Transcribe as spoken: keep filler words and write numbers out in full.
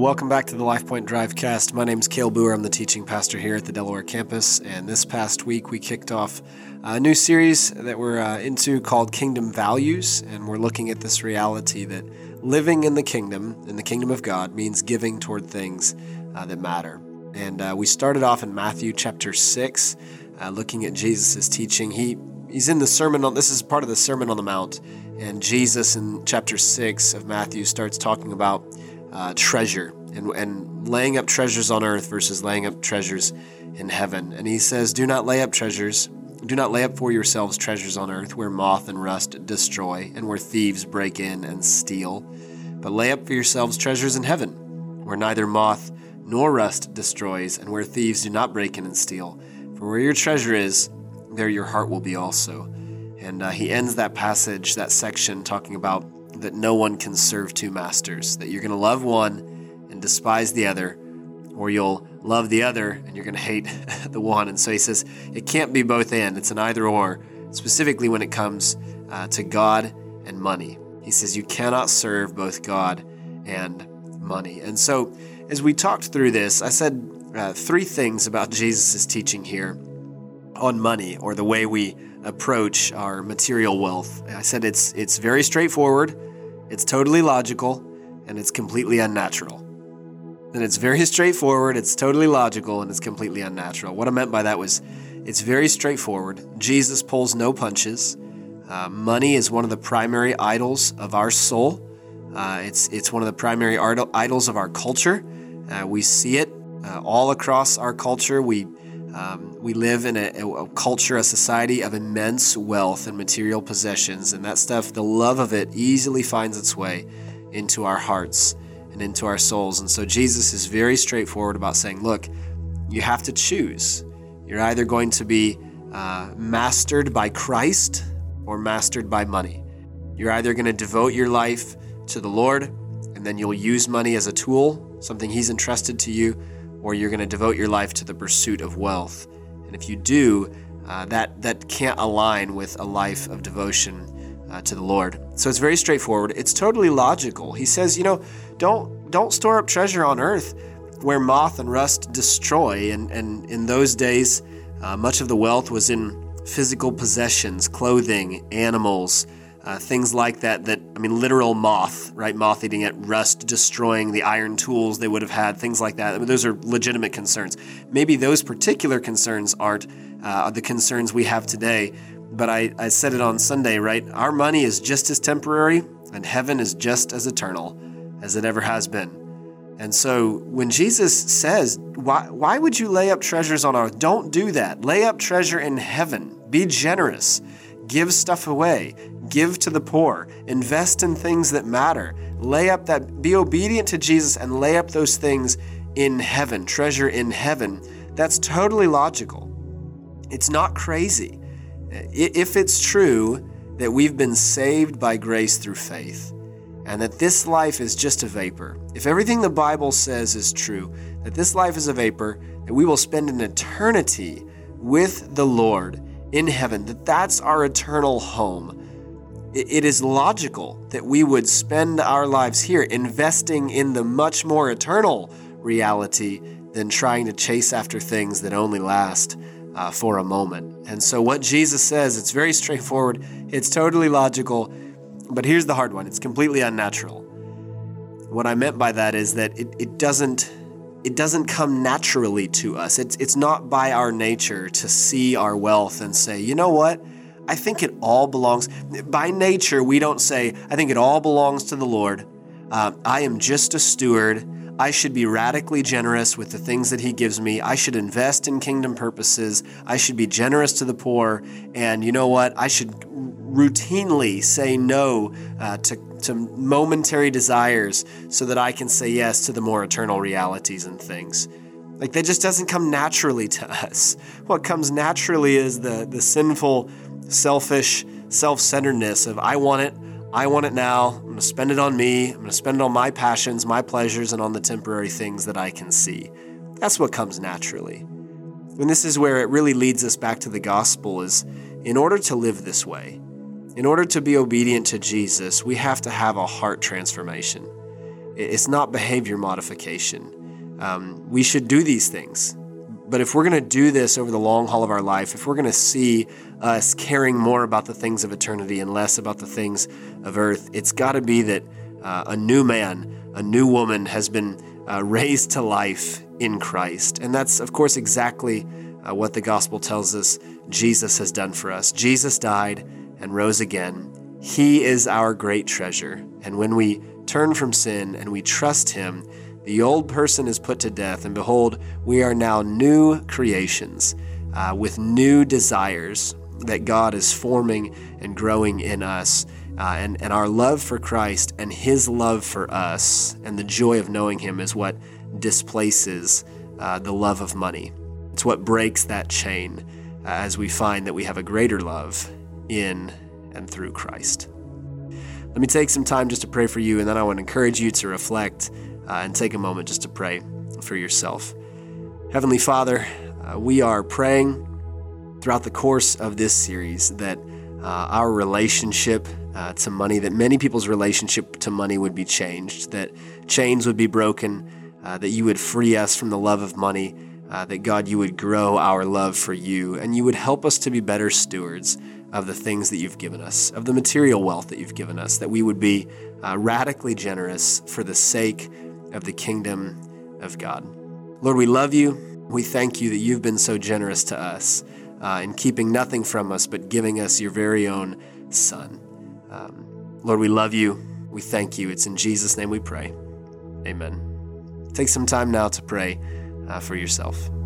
welcome back to the LifePoint Drivecast. My name's Cale Boer. I'm the teaching pastor here at the Delaware campus, and this past week we kicked off a new series that we're uh, into called Kingdom Values, and we're looking at this reality that living in the kingdom, in the kingdom of God, means giving toward things uh, that matter. And uh, we started off in Matthew chapter six, uh, looking at Jesus' teaching. He He's in the Sermon on, this is part of the Sermon on the Mount, and Jesus in chapter six of Matthew starts talking about Uh, treasure and, and laying up treasures on earth versus laying up treasures in heaven. And he says, do not lay up treasures, do not lay up for yourselves treasures on earth where moth and rust destroy and where thieves break in and steal, but lay up for yourselves treasures in heaven where neither moth nor rust destroys and where thieves do not break in and steal. For where your treasure is, there your heart will be also. And uh, he ends that passage, that section, talking about that no one can serve two masters, that you're going to love one and despise the other, or you'll love the other and you're going to hate the one. And so he says it can't be both and, it's an either or, specifically when it comes uh, to God and money. He says you cannot serve both God and money. And so as we talked through this, I said uh, three things about Jesus' teaching here on money, or the way we approach our material wealth. I said it's it's very straightforward, it's totally logical, and it's completely unnatural. And it's very straightforward, it's totally logical, and it's completely unnatural. What I meant by that was it's very straightforward. Jesus pulls no punches. Uh, money is one of the primary idols of our soul. Uh, it's it's one of the primary art- idols of our culture. Uh, we see it uh, all across our culture. We Um, we live in a, a culture, a society of immense wealth and material possessions, and that stuff, the love of it easily finds its way into our hearts and into our souls. And so Jesus is very straightforward about saying, look, you have to choose. You're either going to be uh, mastered by Christ or mastered by money. You're either going to devote your life to the Lord, and then you'll use money as a tool, something He's entrusted to you, or you're going to devote your life to the pursuit of wealth. And if you do, uh, that that can't align with a life of devotion uh, to the Lord. So it's very straightforward. It's totally logical. He says, you know, don't don't store up treasure on earth where moth and rust destroy. And, and in those days, uh, much of the wealth was in physical possessions, clothing, animals, Uh, things like that, that, I mean, literal moth, right? Moth eating it, rust destroying the iron tools they would have had, things like that. I mean, those are legitimate concerns. Maybe those particular concerns aren't uh, the concerns we have today, but I, I said it on Sunday, right? Our money is just as temporary and heaven is just as eternal as it ever has been. And so when Jesus says, why, why would you lay up treasures on earth? Don't do that. Lay up treasure in heaven. Be generous. Give stuff away. Give to the poor. Invest in things that matter. Lay up that, be obedient to Jesus and lay up those things in heaven, treasure in heaven. That's totally logical. It's not crazy. If it's true that we've been saved by grace through faith and that this life is just a vapor, if everything the Bible says is true, that this life is a vapor, that we will spend an eternity with the Lord in heaven, that that's our eternal home, it is logical that we would spend our lives here investing in the much more eternal reality than trying to chase after things that only last uh, for a moment. And so what Jesus says, it's very straightforward, it's totally logical, but here's the hard one, it's completely unnatural. What I meant by that is that it, it doesn't it doesn't come naturally to us. It's, it's not by our nature to see our wealth and say, you know what? I think it all belongs. By nature, we don't say, I think it all belongs to the Lord. Uh, I am just a steward. I should be radically generous with the things that He gives me. I should invest in kingdom purposes. I should be generous to the poor. And you know what? I should routinely say no uh, to, to momentary desires so that I can say yes to the more eternal realities and things. Like, that just doesn't come naturally to us. What comes naturally is the, the sinful, selfish self-centeredness of I want it, I want it now, I'm going to spend it on me, I'm going to spend it on my passions, my pleasures, and on the temporary things that I can see. That's what comes naturally. And this is where it really leads us back to the gospel, is in order to live this way, in order to be obedient to Jesus, we have to have a heart transformation. It's not behavior modification. Um, we should do these things. But if we're going to do this over the long haul of our life, if we're going to see us caring more about the things of eternity and less about the things of earth, it's got to be that uh, a new man, a new woman has been uh, raised to life in Christ. And that's, of course, exactly uh, what the gospel tells us Jesus has done for us. Jesus died and rose again. He is our great treasure. And when we turn from sin and we trust him, the old person is put to death, and behold, we are now new creations uh, with new desires that God is forming and growing in us. Uh, and, and our love for Christ and his love for us and the joy of knowing him is what displaces uh, the love of money. It's what breaks that chain uh, as we find that we have a greater love in and through Christ. Let me take some time just to pray for you, and then I want to encourage you to reflect Uh, and take a moment just to pray for yourself. Heavenly Father, uh, we are praying throughout the course of this series that uh, our relationship uh, to money, that many people's relationship to money would be changed, that chains would be broken, uh, that you would free us from the love of money, uh, that God, you would grow our love for you, and you would help us to be better stewards of the things that you've given us, of the material wealth that you've given us, that we would be uh, radically generous for the sake of the kingdom of God. Lord, we love you. We thank you that you've been so generous to us uh, in keeping nothing from us, but giving us your very own Son. Um, Lord, we love you. We thank you. It's in Jesus' name we pray. Amen. Take some time now to pray uh, for yourself.